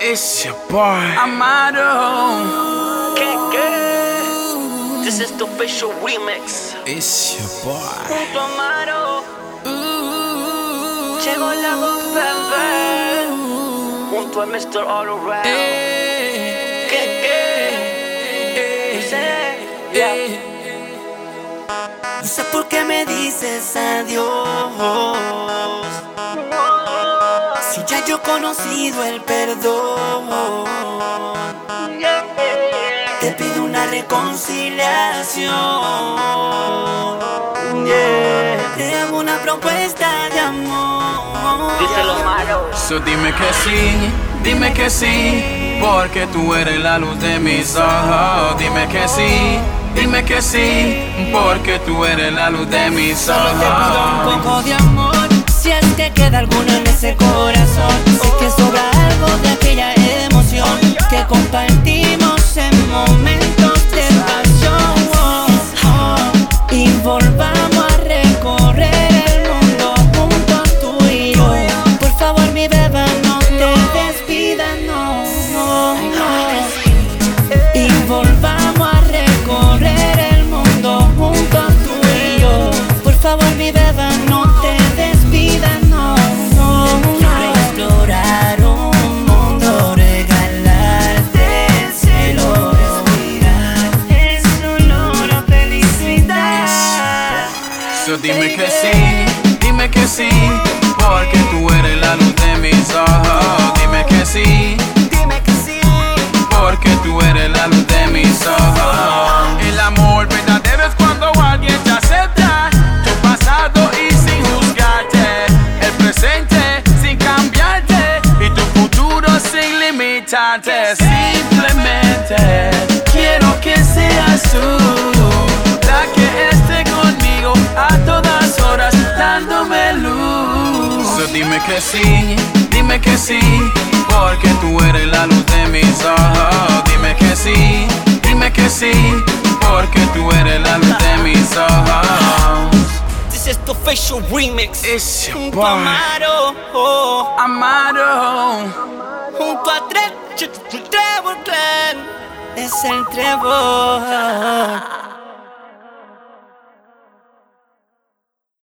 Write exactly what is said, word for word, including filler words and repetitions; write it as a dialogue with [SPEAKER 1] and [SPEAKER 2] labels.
[SPEAKER 1] It's your boy Amado.
[SPEAKER 2] ¿Qué, qué? This is the official remix.
[SPEAKER 1] It's your boy.
[SPEAKER 2] Junto a Amado. Llegó la voz, bebé. Junto a mister All Around.
[SPEAKER 1] Eh,
[SPEAKER 2] ¿Qué, qué? Dice, yeah.
[SPEAKER 3] No sé por qué me dices adiós, si ya yo he conocido el perdón. Te pido una reconciliación, yeah. Te hago una propuesta de amor.
[SPEAKER 2] Díselo, Amado.
[SPEAKER 1] So dime que sí, dime que sí, porque tú eres la luz de mis ojos. Dime que sí, dime que sí, porque tú eres la luz de mis
[SPEAKER 3] Solo te pido un
[SPEAKER 1] ojos.
[SPEAKER 3] poco de amor, si es que queda alguno en ese corazón. Si que sobra algo de aquella emoción que compartimos en momentos de pasión, oh, oh. Y volvamos a recorrer el mundo juntos tú y yo. Por favor, mi beba, no te despidas, no, no, no. Y volvamos a recorrer el mundo juntos tú y yo. Por favor, mi beba, no te despidas, no, no, no. Quiero explorar un mundo, regalarte el cielo, respirar ese olor a felicidad.
[SPEAKER 1] So dime que sí, dime que sí, porque tú eres la luz de mis ojos. Dime que sí,
[SPEAKER 3] Dime que sí,
[SPEAKER 1] porque tú eres la luz de mis ojos. El amor verdadero es cuando alguien te acepta tu pasado y sin juzgarte, el presente sin cambiarte y tu futuro sin limitarte. Simplemente quiero que seas tú la que esté conmigo a todas horas dándome luz. So dime que sí, dime que sí, porque tú eres la luz de mis ojos. Dime que sí, dime que sí, porque tú eres la luz de mis ojos.
[SPEAKER 2] This is the official remix.
[SPEAKER 1] It's your
[SPEAKER 3] junto a
[SPEAKER 1] boy
[SPEAKER 3] Amaro, oh,
[SPEAKER 1] Amado.
[SPEAKER 3] junto a Tre- Ch- Ch- Trevor Clan, es el Trevor.